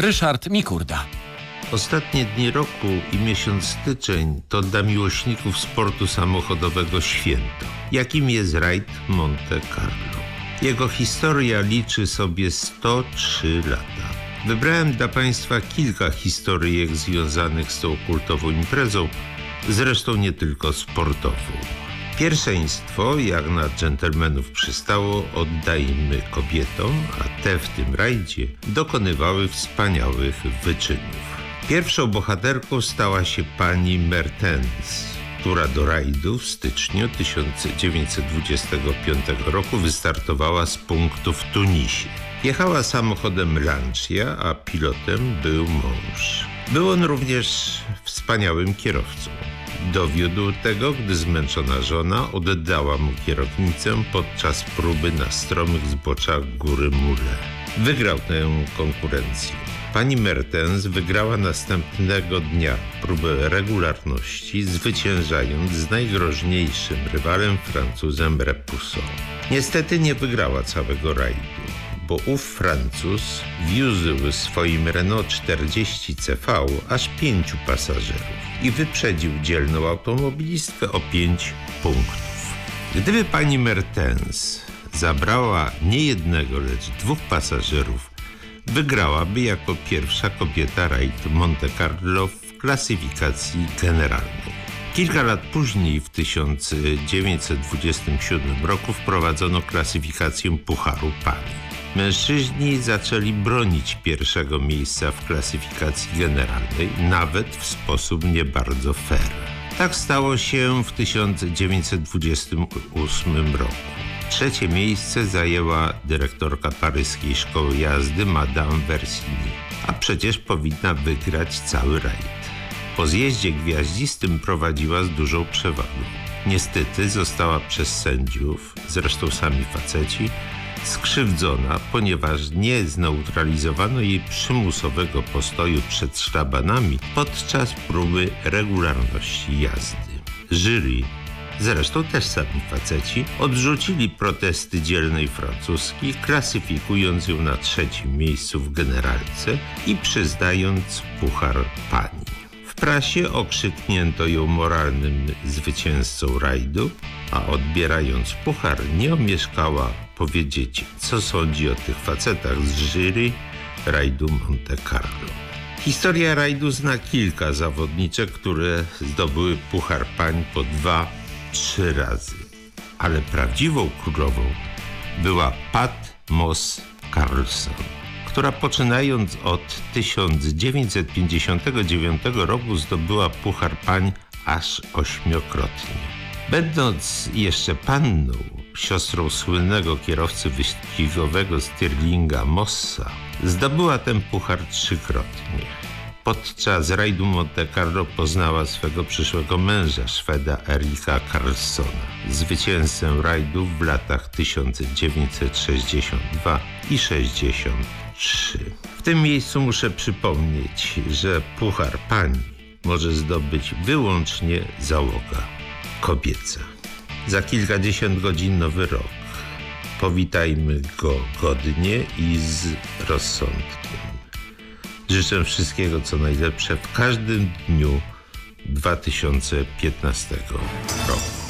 Ryszard Mikurda. Ostatnie dni roku i miesiąc styczeń to dla miłośników sportu samochodowego święto, jakim jest rajd Monte Carlo. Jego historia liczy sobie 103 lata. Wybrałem dla Państwa kilka historyjek związanych z tą kultową imprezą, zresztą nie tylko sportową. Pierwszeństwo, jak na dżentelmenów przystało, oddajmy kobietom, a te w tym rajdzie dokonywały wspaniałych wyczynów. Pierwszą bohaterką stała się pani Mertens, która do rajdu w styczniu 1925 roku wystartowała z punktu w Tunisie. Jechała samochodem Lancia, a pilotem był mąż. Był on również wspaniałym kierowcą. Dowiódł tego, gdy zmęczona żona oddała mu kierownicę podczas próby na stromych zboczach góry Mule. Wygrał tę konkurencję. Pani Mertens wygrała następnego dnia próbę regularności, zwyciężając z najgroźniejszym rywalem Francuzem Repussant. Niestety nie wygrała całego rajdu, bo ów Francuz wiózł swoim Renault 40 CV aż 5 pasażerów i wyprzedził dzielną automobilistkę o 5 punktów. Gdyby pani Mertens zabrała nie jednego, lecz 2 pasażerów, wygrałaby jako pierwsza kobieta rajd Monte Carlo w klasyfikacji generalnej. Kilka lat później, w 1927 roku, wprowadzono klasyfikację Pucharu Pani. Mężczyźni zaczęli bronić pierwszego miejsca w klasyfikacji generalnej, nawet w sposób nie bardzo fair. Tak stało się w 1928 roku. Trzecie miejsce zajęła dyrektorka paryskiej szkoły jazdy Madame Versini, a przecież powinna wygrać cały rajd. Po zjeździe gwiaździstym prowadziła z dużą przewagą. Niestety została przez sędziów, zresztą sami faceci, skrzywdzona, ponieważ nie zneutralizowano jej przymusowego postoju przed szlabanami podczas próby regularności jazdy. Jury, zresztą też sami faceci, odrzucili protesty dzielnej Francuski, klasyfikując ją na 3. miejscu w generalce i przyznając Puchar Pani. W prasie okrzyknięto ją moralnym zwycięzcą rajdu, a odbierając puchar nie omieszkała powiedzieć, co sądzi o tych facetach z jury rajdu Monte Carlo. Historia rajdu zna kilka zawodniczek, które zdobyły Puchar Pań po 2-3 razy. Ale prawdziwą królową była Pat Moss Carlson, która poczynając od 1959 roku zdobyła Puchar Pań aż 8-krotnie. Będąc jeszcze panną, siostrą słynnego kierowcy wyścigowego Stirlinga Mossa, zdobyła ten puchar 3-krotnie. Podczas rajdu Monte Carlo poznała swego przyszłego męża, Szweda Erika Karlssona, zwycięzcę rajdu w latach 1962 i 63. W tym miejscu muszę przypomnieć, że Puchar Pani może zdobyć wyłącznie załoga kobieca. Za kilkadziesiąt godzin nowy rok. Powitajmy go godnie i z rozsądkiem. Życzę wszystkiego co najlepsze w każdym dniu 2015 roku.